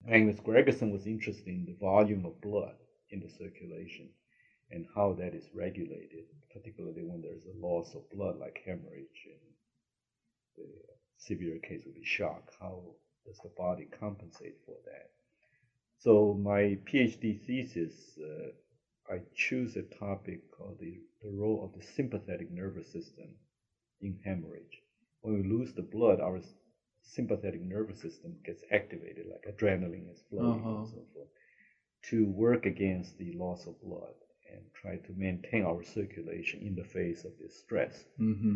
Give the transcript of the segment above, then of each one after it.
Magnus Gregerson was interested in the volume of blood in the circulation and how that is regulated, particularly when there's a loss of blood like hemorrhage and the severe case would be shock. How does the body compensate for that? So my PhD thesis, I choose a topic called the role of the sympathetic nervous system in hemorrhage. When we lose the blood, our sympathetic nervous system gets activated, like adrenaline is flowing and so forth, to work against the loss of blood and try to maintain our circulation in the face of this stress. Mm-hmm.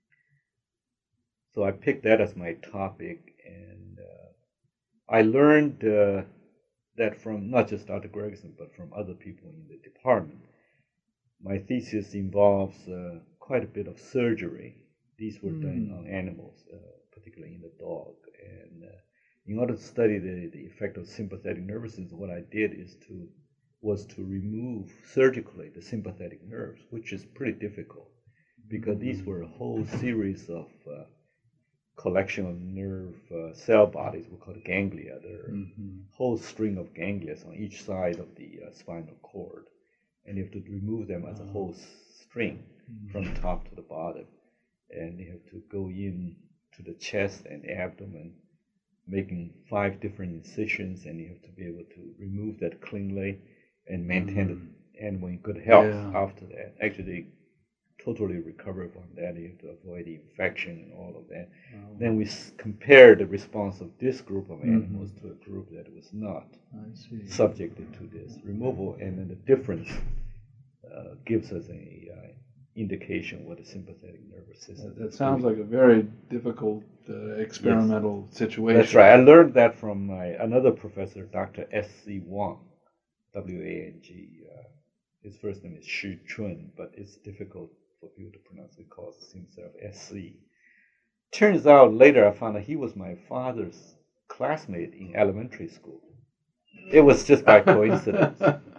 So I picked that as my topic, and I learned that from not just Dr. Gregerson, but from other people in the department. My thesis involves quite a bit of surgery. These were done on animals, particularly in the dog. And in order to study the effect of sympathetic nervous system, what I did was to remove surgically the sympathetic nerves, which is pretty difficult because these were a whole series of collection of nerve cell bodies we call ganglia. There are a whole string of ganglia on each side of the spinal cord, and you have to remove them as a whole string from top to the bottom, and you have to go in to the chest and abdomen, making 5 different incisions, and you have to be able to remove that cleanly and maintain the animal in good health after that. Actually, totally recover from that. You have to avoid the infection and all of that. Then we compare the response of this group of animals to a group that was not subjected to this removal, and then the difference gives us a indication what the sympathetic nervous system. That sounds like a very difficult experimental situation. That's right. I learned that from another professor, Dr. S.C. Wang, W-A-N-G. His first name is Shi Chun, but it's difficult for people to pronounce. He calls himself S.C. Turns out later I found out he was my father's classmate in elementary school. It was just by coincidence.